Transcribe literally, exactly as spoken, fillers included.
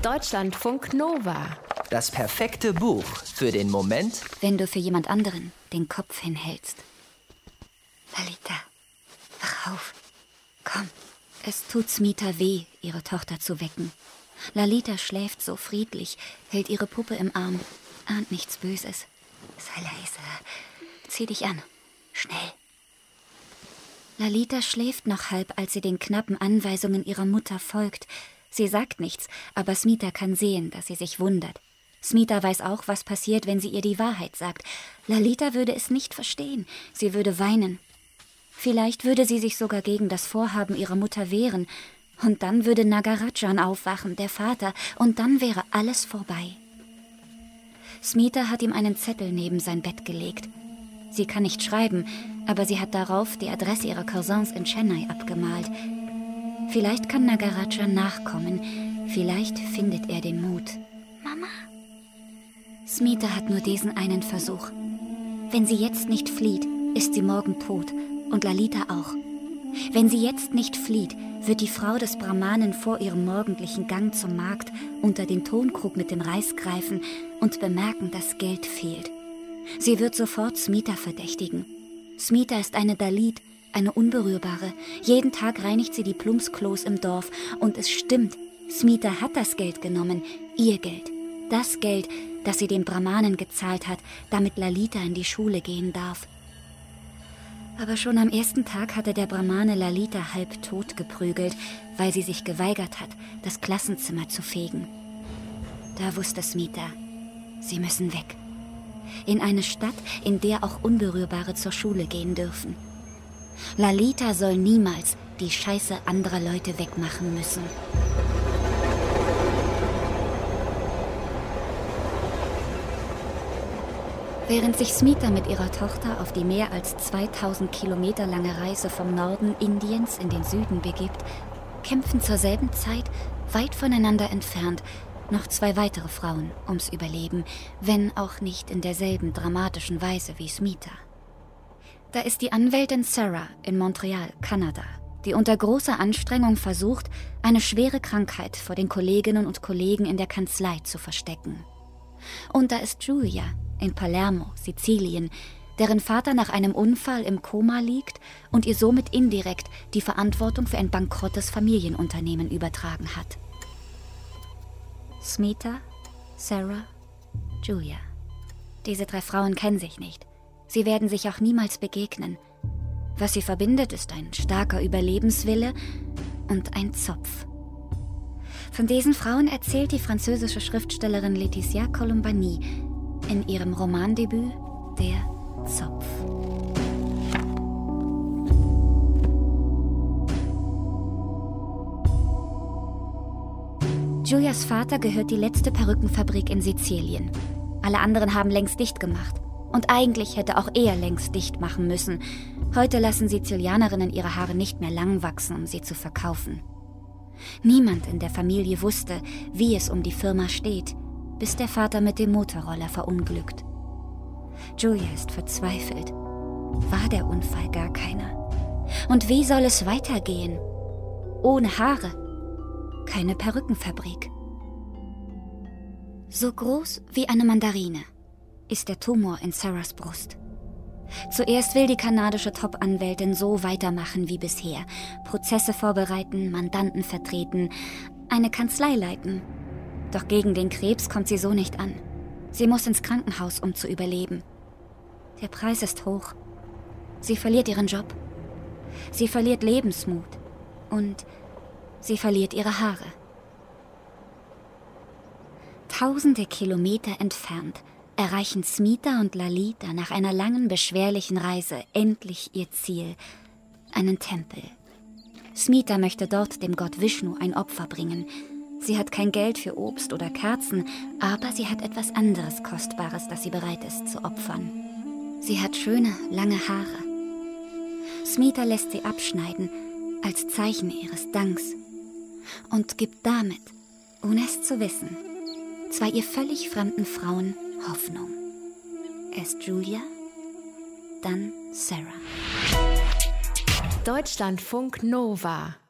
Deutschlandfunk Nova. Das perfekte Buch für den Moment, wenn du für jemand anderen den Kopf hinhältst. Lalita, wach auf. Komm. Es tut Smita weh, ihre Tochter zu wecken. Lalita schläft so friedlich, hält ihre Puppe im Arm, ahnt nichts Böses. Sei leise. Zieh dich an. Schnell. Lalita schläft noch halb, als sie den knappen Anweisungen ihrer Mutter folgt. Sie sagt nichts, aber Smita kann sehen, dass sie sich wundert. Smita weiß auch, was passiert, wenn sie ihr die Wahrheit sagt. Lalita würde es nicht verstehen. Sie würde weinen. Vielleicht würde sie sich sogar gegen das Vorhaben ihrer Mutter wehren. Und dann würde Nagarajan aufwachen, der Vater, und dann wäre alles vorbei. Smita hat ihm einen Zettel neben sein Bett gelegt. Sie kann nicht schreiben, aber sie hat darauf die Adresse ihrer Cousins in Chennai abgemalt. Vielleicht kann Nagarajan nachkommen. Vielleicht findet er den Mut. Mama? Smita hat nur diesen einen Versuch. Wenn sie jetzt nicht flieht, ist sie morgen tot. Und Lalita auch. Wenn sie jetzt nicht flieht, wird die Frau des Brahmanen vor ihrem morgendlichen Gang zum Markt unter den Tonkrug mit dem Reis greifen und bemerken, dass Geld fehlt. Sie wird sofort Smita verdächtigen. Smita ist eine Dalit, eine Unberührbare. Jeden Tag reinigt sie die Plumpsklos im Dorf. Und es stimmt, Smita hat das Geld genommen, ihr Geld. Das Geld, das sie dem Brahmanen gezahlt hat, damit Lalita in die Schule gehen darf. Aber schon am ersten Tag hatte der Brahmane Lalita halb tot geprügelt, weil sie sich geweigert hat, das Klassenzimmer zu fegen. Da wusste Smita, sie müssen weg. In eine Stadt, in der auch Unberührbare zur Schule gehen dürfen. Lalita soll niemals die Scheiße anderer Leute wegmachen müssen. Während sich Smita mit ihrer Tochter auf die mehr als zweitausend Kilometer lange Reise vom Norden Indiens in den Süden begibt, kämpfen zur selben Zeit, weit voneinander entfernt, noch zwei weitere Frauen ums Überleben, wenn auch nicht in derselben dramatischen Weise wie Smita. Da ist die Anwältin Sarah in Montreal, Kanada, die unter großer Anstrengung versucht, eine schwere Krankheit vor den Kolleginnen und Kollegen in der Kanzlei zu verstecken. Und da ist Julia in Palermo, Sizilien, deren Vater nach einem Unfall im Koma liegt und ihr somit indirekt die Verantwortung für ein bankrottes Familienunternehmen übertragen hat. Smita, Sarah, Julia. Diese drei Frauen kennen sich nicht. Sie werden sich auch niemals begegnen. Was sie verbindet, ist ein starker Überlebenswille und ein Zopf. Von diesen Frauen erzählt die französische Schriftstellerin Laetitia Colombani in ihrem Romandebüt Der Zopf. Julias Vater gehört die letzte Perückenfabrik in Sizilien. Alle anderen haben längst dicht gemacht. Und eigentlich hätte auch er längst dicht machen müssen. Heute lassen Sizilianerinnen ihre Haare nicht mehr lang wachsen, um sie zu verkaufen. Niemand in der Familie wusste, wie es um die Firma steht, bis der Vater mit dem Motorroller verunglückt. Julia ist verzweifelt. War der Unfall gar keiner? Und wie soll es weitergehen? Ohne Haare. Keine Perückenfabrik. So groß wie eine Mandarine ist der Tumor in Sarahs Brust. Zuerst will die kanadische Top-Anwältin so weitermachen wie bisher. Prozesse vorbereiten, Mandanten vertreten, eine Kanzlei leiten. Doch gegen den Krebs kommt sie so nicht an. Sie muss ins Krankenhaus, um zu überleben. Der Preis ist hoch. Sie verliert ihren Job. Sie verliert Lebensmut. Und sie verliert ihre Haare. Tausende Kilometer entfernt erreichen Smita und Lalita nach einer langen, beschwerlichen Reise endlich ihr Ziel, einen Tempel. Smita möchte dort dem Gott Vishnu ein Opfer bringen. Sie hat kein Geld für Obst oder Kerzen, aber sie hat etwas anderes Kostbares, das sie bereit ist zu opfern. Sie hat schöne, lange Haare. Smita lässt sie abschneiden, als Zeichen ihres Danks, und gibt damit, ohne es zu wissen, zwei ihr völlig fremden Frauen Hoffnung. Erst Julia, dann Sarah. Deutschlandfunk Nova.